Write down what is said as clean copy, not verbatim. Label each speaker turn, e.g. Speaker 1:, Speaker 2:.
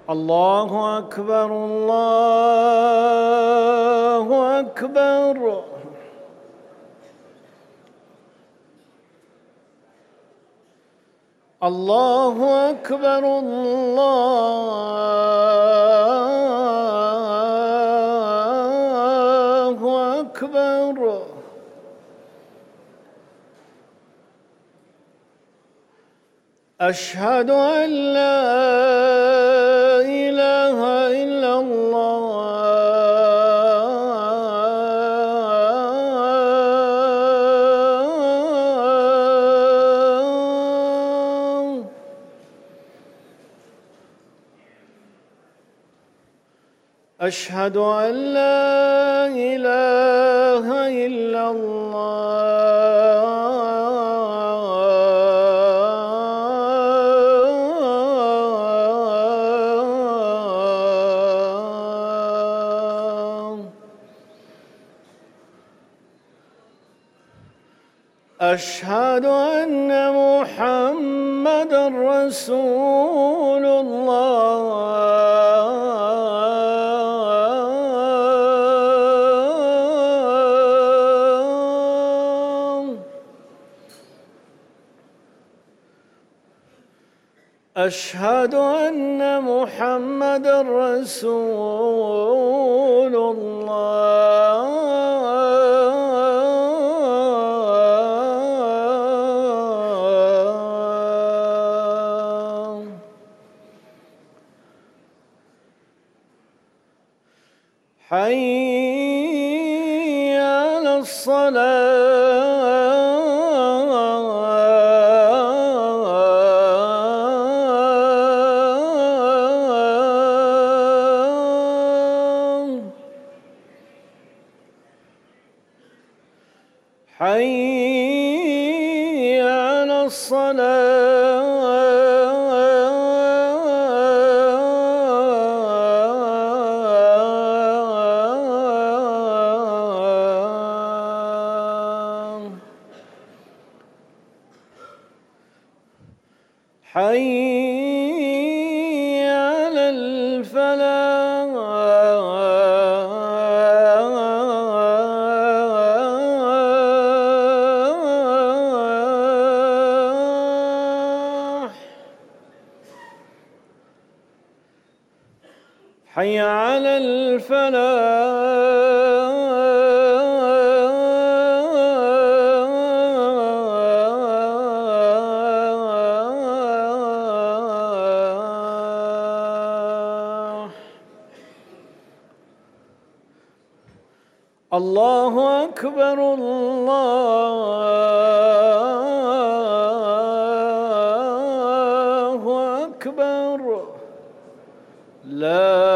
Speaker 1: الله أكبر الله أكبر. الله أكبر الله أكبر. أشهد أن لا إله إلا الله أشهد أن لا إله إلا الله. أشهد أن محمدًا رسول الله. أشهد أن محمدًا رسول الله. حي على الصلاة. حي على الصلاة. حي على الفلاح. حي على الفلاح. الله أكبر الله أكبر. لا